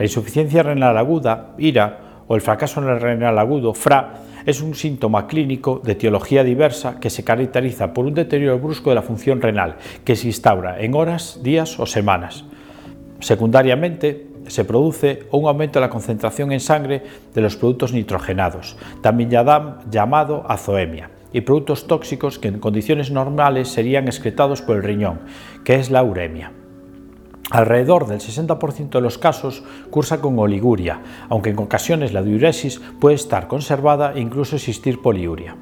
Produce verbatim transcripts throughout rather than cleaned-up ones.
La insuficiencia renal aguda, I R A, o el fracaso renal agudo, F R A, es un síntoma clínico de etiología diversa que se caracteriza por un deterioro brusco de la función renal, que se instaura en horas, días o semanas. Secundariamente, se produce un aumento de la concentración en sangre de los productos nitrogenados, también llamado azoemia, y productos tóxicos que en condiciones normales serían excretados por el riñón, que es la uremia. Alrededor del sesenta por ciento de los casos cursa con oliguria, aunque en ocasiones la diuresis puede estar conservada e incluso existir poliuria.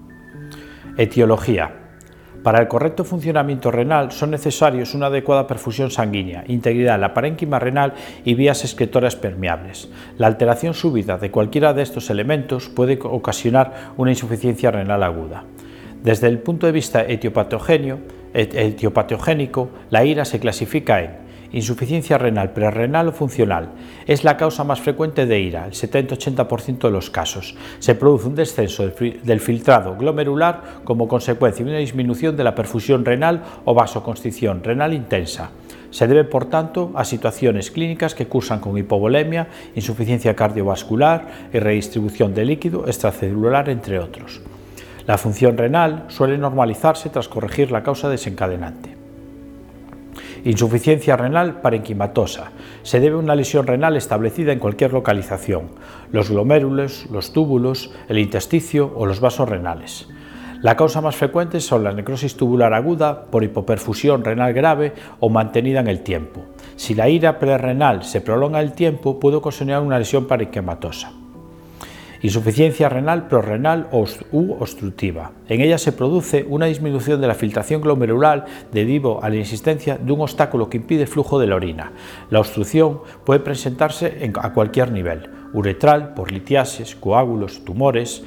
Etiología. Para el correcto funcionamiento renal son necesarios una adecuada perfusión sanguínea, integridad en la parénquima renal y vías excretoras permeables. La alteración súbita de cualquiera de estos elementos puede ocasionar una insuficiencia renal aguda. Desde el punto de vista etiopatogénico, la I R A se clasifica en insuficiencia renal prerrenal o funcional. Es la causa más frecuente de I R A, el setenta a ochenta por ciento de los casos. Se produce un descenso del filtrado glomerular como consecuencia de una disminución de la perfusión renal o vasoconstricción renal intensa. Se debe, por tanto, a situaciones clínicas que cursan con hipovolemia, insuficiencia cardiovascular y redistribución de líquido extracelular, entre otros. La función renal suele normalizarse tras corregir la causa desencadenante. Insuficiencia renal parenquimatosa. Se debe a una lesión renal establecida en cualquier localización, los glomérulos, los túbulos, el intersticio o los vasos renales. La causa más frecuente son la necrosis tubular aguda por hipoperfusión renal grave o mantenida en el tiempo. Si la I R A prerrenal se prolonga el tiempo, puede ocasionar una lesión parenquimatosa. Insuficiencia renal prorrenal u obstructiva. En ella se produce una disminución de la filtración glomerular debido a la existencia de un obstáculo que impide el flujo de la orina. La obstrucción puede presentarse a cualquier nivel: uretral, por litiasis, coágulos, tumores;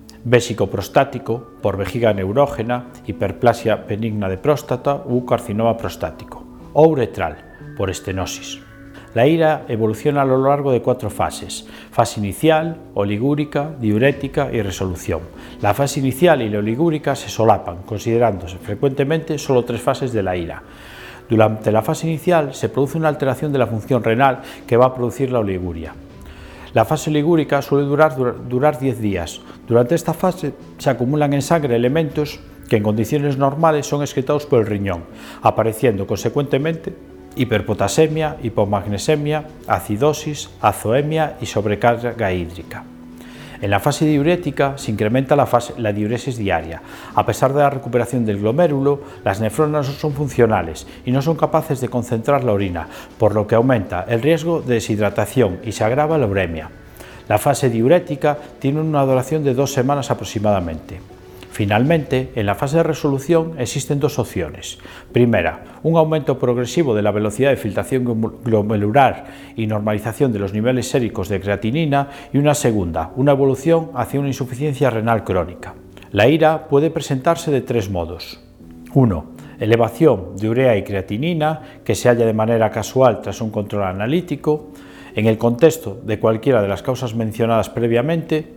vésico-prostático, por vejiga neurógena, hiperplasia benigna de próstata u carcinoma prostático; o uretral, por estenosis. La I R A evoluciona a lo largo de cuatro fases: fase inicial, oligúrica, diurética y resolución. La fase inicial y la oligúrica se solapan, considerándose frecuentemente solo tres fases de la I R A. Durante la fase inicial se produce una alteración de la función renal que va a producir la oliguria. La fase oligúrica suele durar, durar diez días. Durante esta fase se acumulan en sangre elementos que en condiciones normales son excretados por el riñón, apareciendo consecuentemente hiperpotasemia, hipomagnesemia, acidosis, azoemia y sobrecarga hídrica. En la fase diurética se incrementa la, fase, la diuresis diaria. A pesar de la recuperación del glomérulo, las nefronas no son funcionales y no son capaces de concentrar la orina, por lo que aumenta el riesgo de deshidratación y se agrava la uremia. La fase diurética tiene una duración de dos semanas aproximadamente. Finalmente, en la fase de resolución existen dos opciones. Primera, un aumento progresivo de la velocidad de filtración glomerular y normalización de los niveles séricos de creatinina, y una segunda, una evolución hacia una insuficiencia renal crónica. La I R A puede presentarse de tres modos. uno. Elevación de urea y creatinina que se halla de manera casual tras un control analítico, en el contexto de cualquiera de las causas mencionadas previamente,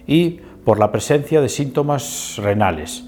y por la presencia de síntomas renales,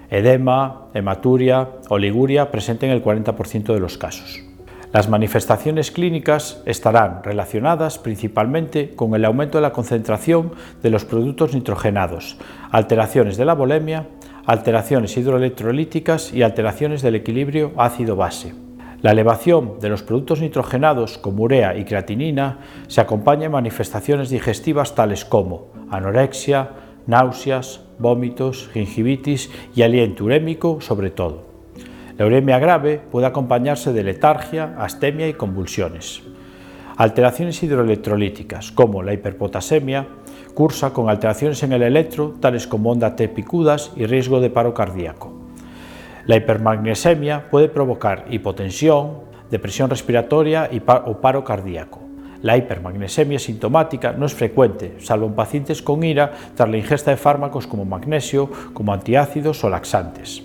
edema, hematuria, oliguria, presente en el cuarenta por ciento de los casos. Las manifestaciones clínicas estarán relacionadas principalmente con el aumento de la concentración de los productos nitrogenados, alteraciones de la volemia, alteraciones hidroelectrolíticas y alteraciones del equilibrio ácido-base. La elevación de los productos nitrogenados como urea y creatinina se acompaña de manifestaciones digestivas tales como anorexia, náuseas, vómitos, gingivitis y aliento urémico sobre todo. La uremia grave puede acompañarse de letargia, astemia y convulsiones. Alteraciones hidroelectrolíticas como la hiperpotasemia cursa con alteraciones en el electro tales como onda T picudas y riesgo de paro cardíaco. La hipermagnesemia puede provocar hipotensión, depresión respiratoria y pa- o paro cardíaco. La hipermagnesemia sintomática no es frecuente, salvo en pacientes con I R A tras la ingesta de fármacos como magnesio, como antiácidos o laxantes.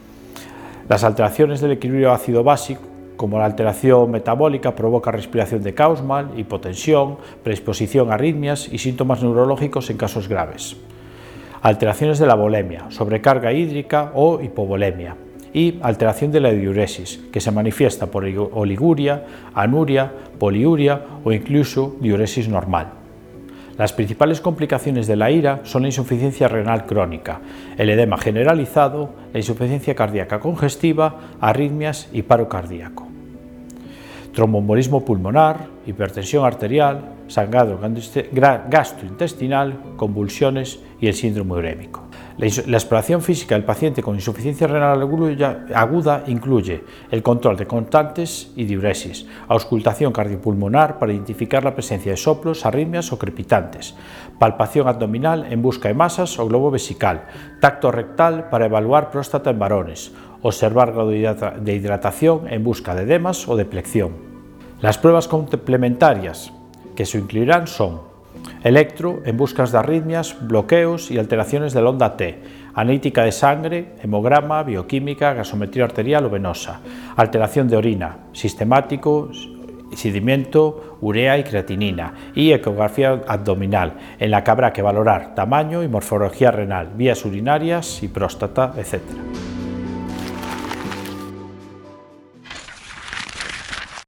Las alteraciones del equilibrio ácido-básico, como la alteración metabólica, provoca respiración de Kussmaul, hipotensión, predisposición a arritmias y síntomas neurológicos en casos graves. Alteraciones de la volemia, sobrecarga hídrica o hipovolemia. y alteración de la diuresis, que se manifiesta por oliguria, anuria, poliuria o incluso diuresis normal. Las principales complicaciones de la ira son la insuficiencia renal crónica, el edema generalizado, la insuficiencia cardíaca congestiva, arritmias y paro cardíaco. Tromboembolismo pulmonar, hipertensión arterial, sangrado gastrointestinal, convulsiones y el síndrome urémico. La exploración física del paciente con insuficiencia renal aguda incluye el control de constantes y diuresis, auscultación cardiopulmonar para identificar la presencia de soplos, arritmias o crepitantes, palpación abdominal en busca de masas o globo vesical, tacto rectal para evaluar próstata en varones, observar grado de hidratación en busca de edemas o de plección. Las pruebas complementarias que se incluirán son electro en busca de arritmias, bloqueos y alteraciones de la onda T, analítica de sangre, hemograma, bioquímica, gasometría arterial o venosa, alteración de orina, sistemático, sedimento, urea y creatinina, y ecografía abdominal, en la que habrá que valorar tamaño y morfología renal, vías urinarias y próstata, etcétera.